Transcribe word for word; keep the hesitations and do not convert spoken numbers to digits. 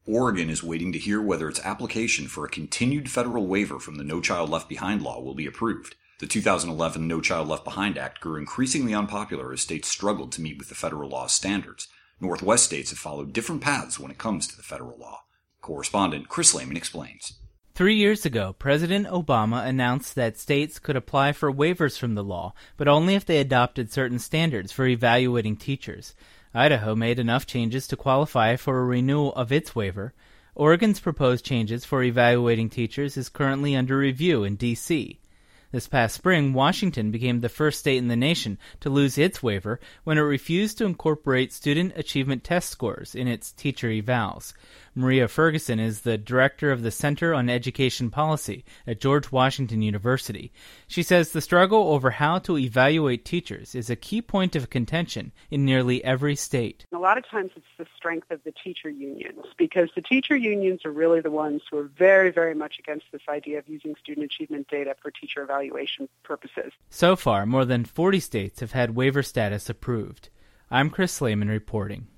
Oregon is waiting to hear whether its application for a continued federal waiver from the No Child Left Behind law will be approved. The two thousand eleven No Child Left Behind Act grew increasingly unpopular as states struggled to meet with the federal law's standards. Northwest states have followed different paths when it comes to the federal law. Correspondent Chris Lehman explains. Three years ago, President Obama announced that states could apply for waivers from the law, but only if they adopted certain standards for evaluating teachers. Idaho made enough changes to qualify for a renewal of its waiver. Oregon's proposed changes for evaluating teachers is currently under review in D C This past spring, Washington became the first state in the nation to lose its waiver when it refused to incorporate student achievement test scores in its teacher evals. Maria Ferguson is the director of the Center on Education Policy at George Washington University. She says the struggle over how to evaluate teachers is a key point of contention in nearly every state. A lot of times it's the strength of the teacher unions, because the teacher unions are really the ones who are very, very much against this idea of using student achievement data for teacher evaluation purposes. So far, more than forty states have had waiver status approved. I'm Chris Lehman reporting.